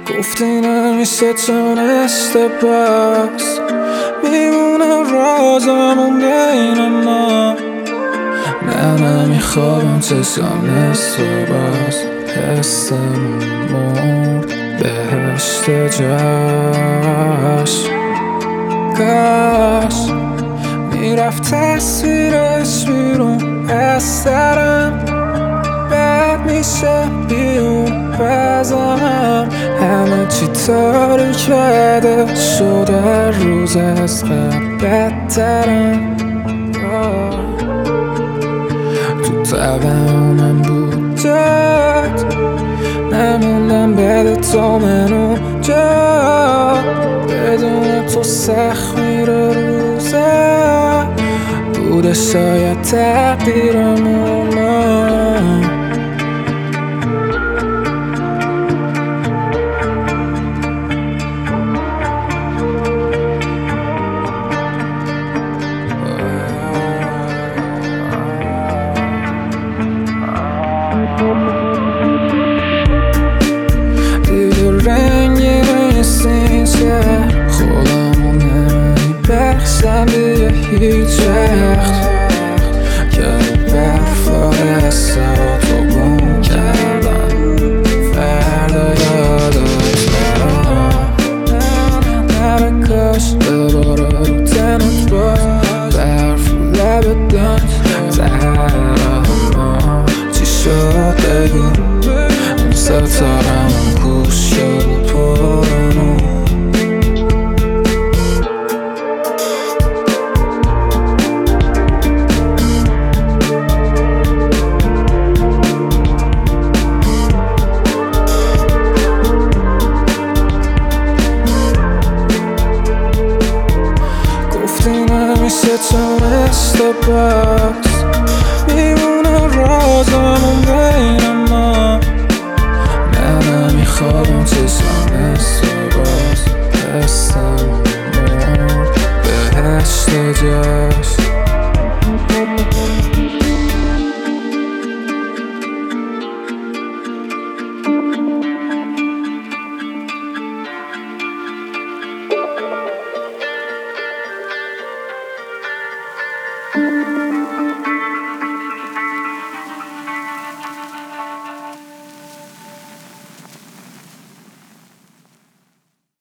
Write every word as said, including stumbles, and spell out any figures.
گفتی نمیشه تونسته پس میمونه رازمون بین ما. نه نمیخوابم چشم نصف باز، حسمون مرد بهشت جاش. کاش میرفت تصویرش بیرون از سرم، بد میشه بیرون بزنم. همه چی تاریک کرده شده روز از قبل بدترم. تو توانم بود جد نموندم بده تو منو جا. بدون تو سخت میره روزه، بوده شاید تقدیرمون. دیگه رنگی نیستین که خودمون نمیبخشم دیگه هیچ وقت. که برفای سر تو گم کردم فردا یادت برام. نره کاش دوباره رو تنت باز برف رو لبت داد تهرم. چی شد بگو اون ستارم پوش شد پرونو. گفتی نمیشه تونسته پس میمونه رازمون بین ما. نه نمیخوابم چشم نصف باز، حسم مرد بهشت جاش.